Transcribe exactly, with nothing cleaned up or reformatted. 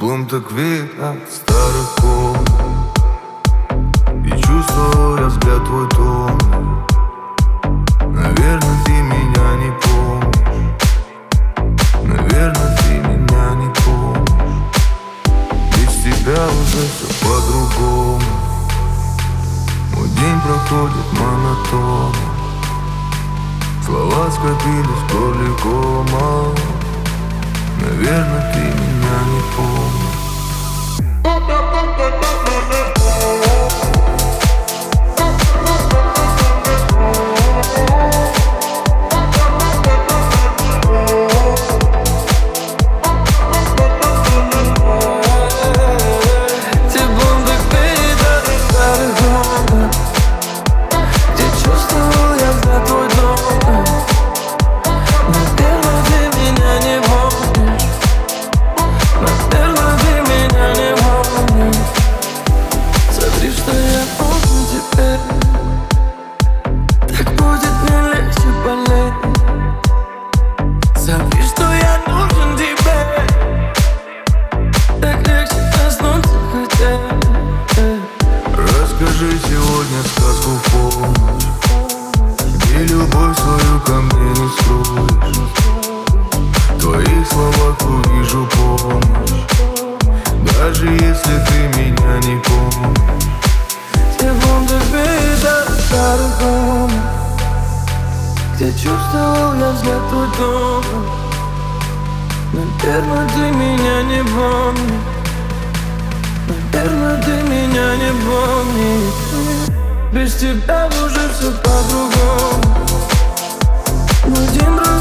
Теплым так видно старых комнат, и чувствовал я взгляд твой томный. Наверное, ты меня не помнишь, наверное, ты меня не помнишь. Без тебя уже все по-другому. Мой день проходит монотонно, слова скопились в горле кома. Наверное, ты меня не помнишь. Расскажи сегодня сказку в полночь, где любовь свою ко мне не строишь. В твоих словах увижу помощь, даже если ты меня не помнишь. Секунды вида старых комнат, где чувствовал я взгляд твой добрый. Наверное, ты меня не помнишь, наверное, ты меня не помнишь. Без тебя уже все по-другому. Мой день